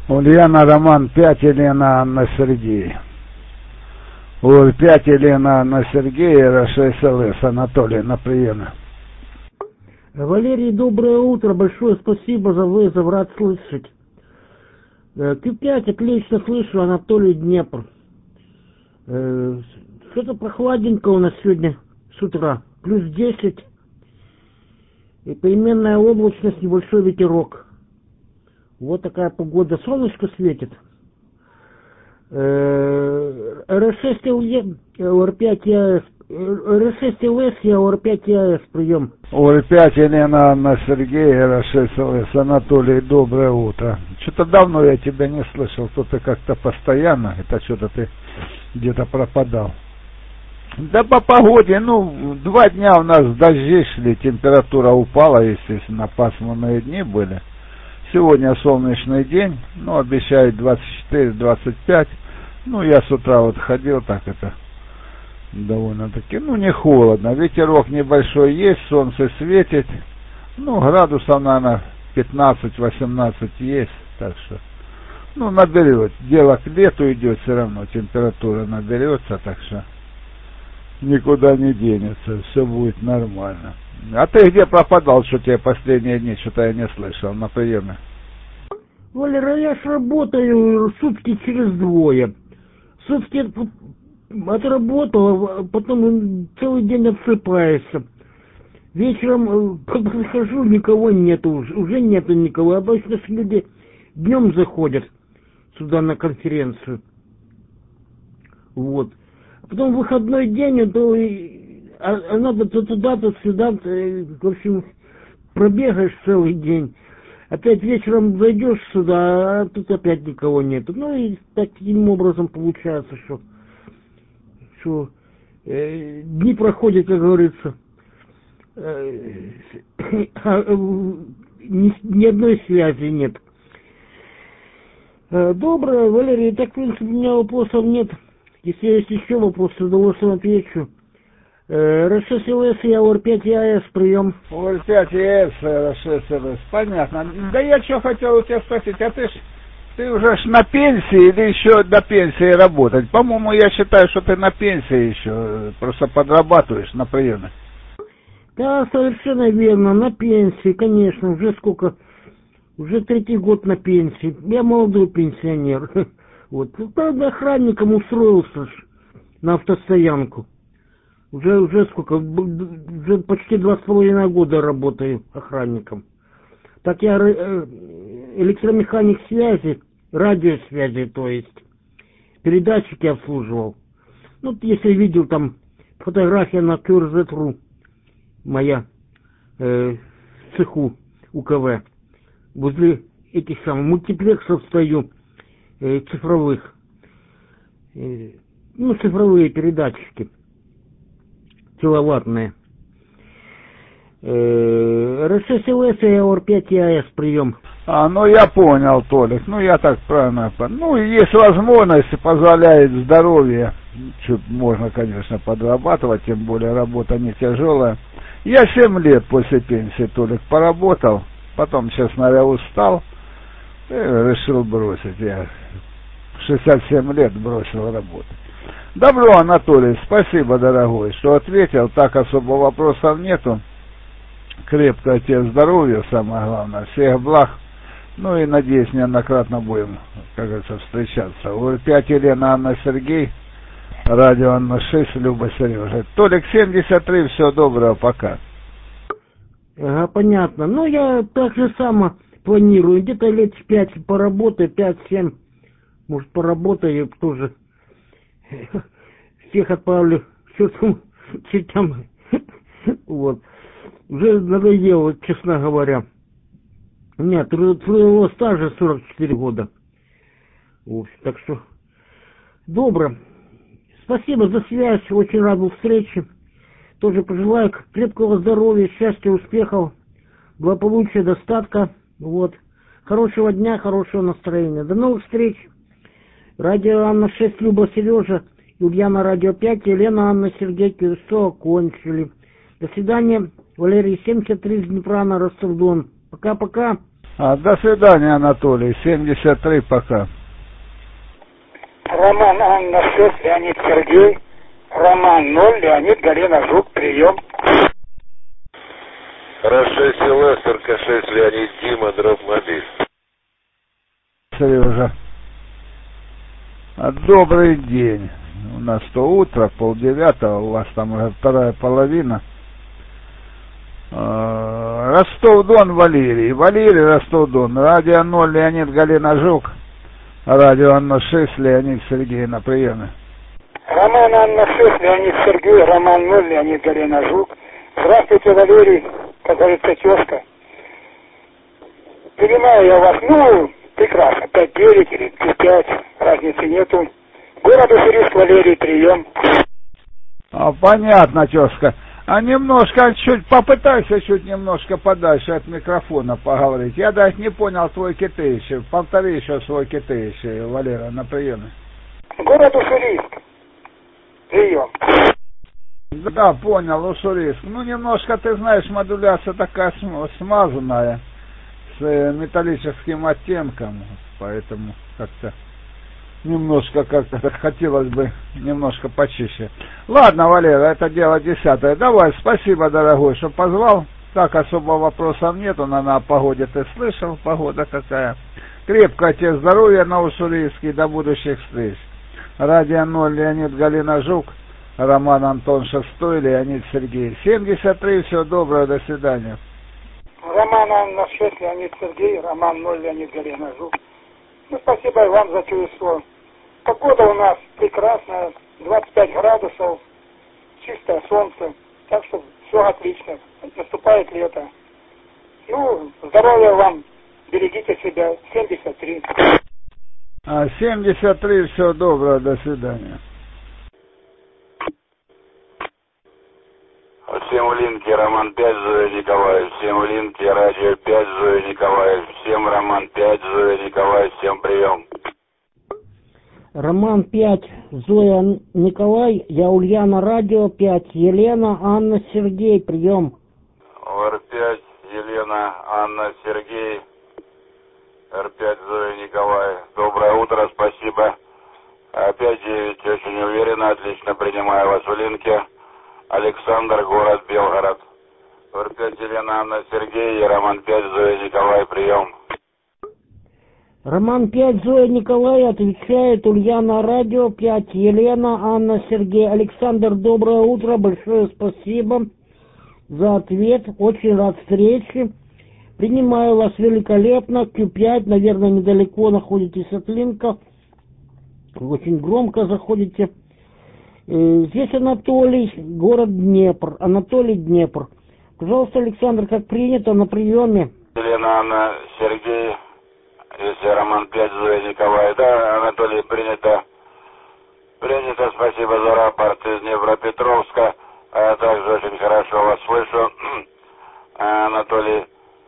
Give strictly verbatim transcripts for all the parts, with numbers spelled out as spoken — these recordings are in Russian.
Ульяна Роман пять, Елена Анна Сергей. Ой, пять, Елена Анна Сергей, шесть ЛС Анатолий на приеме. Валерий, доброе утро, большое спасибо за вызов, рад слышать. Q пять, отлично слышу, Анатолий, Днепр. Что-то прохладненько у нас сегодня с утра, плюс десять, и переменная облачность, небольшой ветерок. Вот такая погода, солнышко светит. эр шесть эр пять ЯС, эр шесть ЛС, я эр пять ЯС, прием. эр пять, Елена Анна Сергей, эр шесть ЛС Анатолий, доброе утро. Что-то давно я тебя не слышал, то ты как-то постоянно, это что-то ты где-то пропадал. Да по погоде, ну, два дня у нас дожди шли, температура упала, естественно, пасмурные дни были. Сегодня солнечный день, ну, обещают двадцать четыре — двадцать пять. Ну, я с утра вот ходил, так это, довольно-таки, ну, не холодно. Ветерок небольшой есть, солнце светит. Ну, градусов, наверное, пятнадцать — восемнадцать есть, так что, ну, наберет. Дело к лету идет все равно, температура наберется, так что никуда не денется, все будет нормально. А ты где пропадал, что тебе последние дни, что-то я не слышал на приеме? Валера, я ж работаю сутки через двое. Сутки отработал, а потом целый день отсыпаешься. Вечером прихожу, никого нету уже, уже нету никого. Обычно люди днем заходят сюда на конференцию. Вот. Потом выходной день, то а, а надо то туда, то сюда, то, в общем, пробегаешь целый день. Опять вечером зайдешь сюда, а тут опять никого нету. Ну и таким образом получается, что, что э, дни проходят, как говорится, э, э, ни, ни одной связи нет. Э, доброе, Валерий, так в принципе у меня вопросов нет. Если есть еще вопросы, с удовольствием отвечу. эр шесть ЛС, я эр пять ЯС, прием. эр пять ЯС, эр шесть ЛС, понятно. Да я что хотел у тебя спросить, а ты ж, ты уже ж на пенсии или еще до пенсии работать? По-моему, я считаю, что ты на пенсии еще, просто подрабатываешь на приеме. Да, совершенно верно, на пенсии, конечно, уже сколько, уже третий год на пенсии. Я молодой пенсионер. Вот, правда, охранником устроился на автостоянку. Уже, уже сколько, уже почти два с половиной года работаю охранником. Так я электромеханик связи, радиосвязи, то есть, передатчики обслуживал. Ну, если видел там фотография на кью эр зет точка ру, моя, э, в цеху УКВ, возле этих самых мультиплексов стою, э, цифровых, э, ну, цифровые передатчики. Киловаттные. эр шесть ЛС и эр пять ЯС, прием. А, ну я понял, Толик, ну я так правильно понял. Ну, есть возможность, позволяет здоровье, что можно, конечно, подрабатывать, тем более работа не тяжелая. Я семь лет после пенсии, Толик, поработал, потом, честно говоря, устал и решил бросить. Я в шестьдесят семь лет бросил работать. Добро, Анатолий, спасибо, дорогой, что ответил. Так особо вопросов нету. Крепкое тебе здоровья, самое главное, всех благ. Ну и, надеюсь, неоднократно будем, как говорится, встречаться. эр пять, Елена Анна Сергей, радио Анна шесть, Люба Сережа. Толик семьдесят три, всего доброго, пока. Ага, понятно. Ну, я так же само планирую, где-то лет пять поработаю, пять-семь, может, поработаю тоже. Всех отправлю к чертям, чертям. Вот. Уже надоело, честно говоря. У меня трудового стажа сорок четыре года. Вот. Так что, добро. Спасибо за связь, очень рад был встрече. Тоже пожелаю крепкого здоровья, счастья, успехов, благополучия, достатка. Вот. Хорошего дня, хорошего настроения. До новых встреч. Радио Анна шесть, Люба Сережа, Ульяна Радио пять, Елена Анна Сергей, все окончили. До свидания. Валерий семьдесят три из Днепра на Ростов-Дон. Пока-пока. А, до свидания, Анатолий. семьдесят три пока. Роман Анна шесть, Леонид Сергей. Роман ноль, Леонид Галина Жук, прием. Раз шесть Лестер, К шесть Леонид Дима, дроп-мобиль. Сережа. Добрый день. У нас то утро, полдевятого, у вас там уже вторая половина. Ростов-Дон, Валерий. Валерий, Ростов-Дон. Радио ноль, Леонид Галина Жук. Радио Анна шесть, Леонид Сергей на приеме. Роман Анна шесть, Леонид Сергей, Роман ноль, Леонид Галина Жук. Здравствуйте, Валерий, как говорится, тезка. Понимаю я вас, ну, прекрасно, пять девять или пять, разницы нету. Город Уссурийск, Валерий, прием. А, понятно, тезка. А немножко, чуть попытайся чуть немножко подальше от микрофона поговорить. Я даже не понял твой китайский. Повтори еще свой китайский, Валера, на приеме. Город Уссурийск. Прием. Да, понял, Уссурийск. Ну, немножко, ты знаешь, модуляция такая смазанная, с металлическим оттенком, поэтому как-то немножко как-то хотелось бы немножко почище. Ладно, Валера, это дело десятое. Давай, спасибо, дорогой, что позвал. Так, особо вопросов нету, на, на погоде ты слышал, погода какая. Крепкое тебе здоровья на Уссурийске, до будущих встреч. Радио ноль, Леонид Галина Жук, Роман Антон шестой, Леонид Сергей. семьдесят три, всего доброго, до свидания. Роман Анна шесть, Леонид Сергей, Роман ноль, Леонид Галина Жук. Ну, спасибо и вам за чувство. Погода у нас прекрасная, двадцать пять градусов, чистое солнце, так что все отлично, наступает лето. Ну, здоровья вам, берегите себя, семьдесят три. А, семьдесят три, всего доброго, до свидания. Всем в линке Роман пять, Зоя Николаев. Всем в линке Радио пять, Зоя Николаев. Всем Роман пять, Зоя Николаев. Всем прием. Роман пять, Зоя Николай, я Ульяна, Радио пять, Елена, Анна, Сергей, прием. Р пять, Елена, Анна, Сергей. Р пять, Зоя Николаев. Доброе утро, спасибо. пять девять, очень уверенно, отлично принимаю вас в линке. Александр, город Белгород. Р пять, Елена, Анна, Сергей. Роман пять, Зоя Николай, прием. Роман пять, Зоя Николай, отвечает Ульяна, Радио пять, Елена, Анна, Сергей. Александр, доброе утро, большое спасибо за ответ, очень рад встрече. Принимаю вас великолепно, Q пять, наверное, недалеко находитесь от линка, очень громко заходите. Здесь Анатолий, город Днепр, Анатолий, Днепр. Пожалуйста, Александр, как принято, на приеме. Елена, Анна, Сергей. Если Роман пять, Зоя Николай. Да, Анатолий, принято. Принято, спасибо за рапорт из Днепропетровска. А также очень хорошо вас слышу. Анатолий,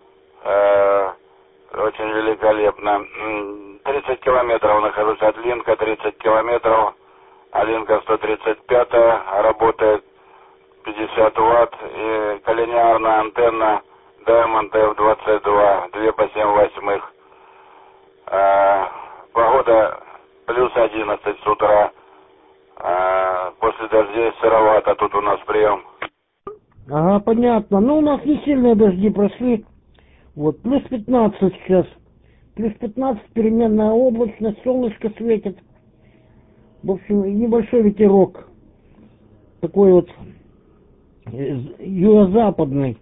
э, очень великолепно. тридцать километров нахожусь от линка, тридцать километров. А линка сто тридцать пять работает, пятьдесят ватт. И коллинеарная антенна Diamond эф двадцать два, два по семь восьмых. А, погода плюс одиннадцать с утра. А, после дождей сыровато, тут у нас прием. Ага, понятно. Ну, у нас не сильные дожди прошли. Вот, плюс пятнадцать сейчас. Плюс пятнадцать, переменная облачность, солнышко светит. В общем, небольшой ветерок. Такой вот юго-западный.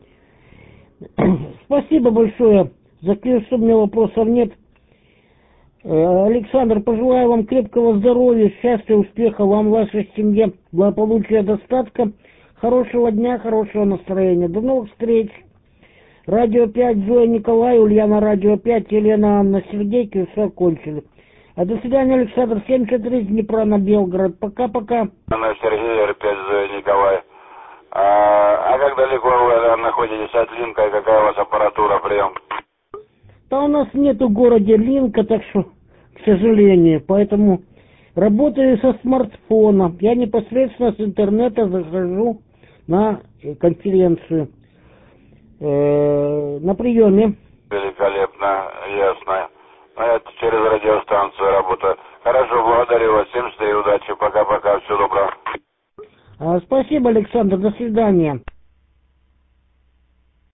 Спасибо большое. За что у меня вопросов нет. Александр, пожелаю вам крепкого здоровья, счастья, успеха вам, вашей семье, благополучия, достатка, хорошего дня, хорошего настроения. До новых встреч. Радио пять, Зоя Николай, Ульяна, Радио пять, Елена, Анна, Сергей, все кончили. А до свидания, Александр, семьдесят три, Днепра на Белгород. Пока-пока. Анна, Сергей, Р пять, Зоя Николай. А, а как далеко вы находитесь от линка и какая у вас аппаратура, прием? Да у нас нету в городе линка, так что, к сожалению, поэтому работаю со смартфона. Я непосредственно с интернета захожу на конференцию. Э-э, на приеме. великолепно, ясно. Ну, это через радиостанцию работаю. Хорошо, благодарю вас. Всем счастливо, удачи. Пока-пока. Всего доброго. А, спасибо, Александр. До свидания.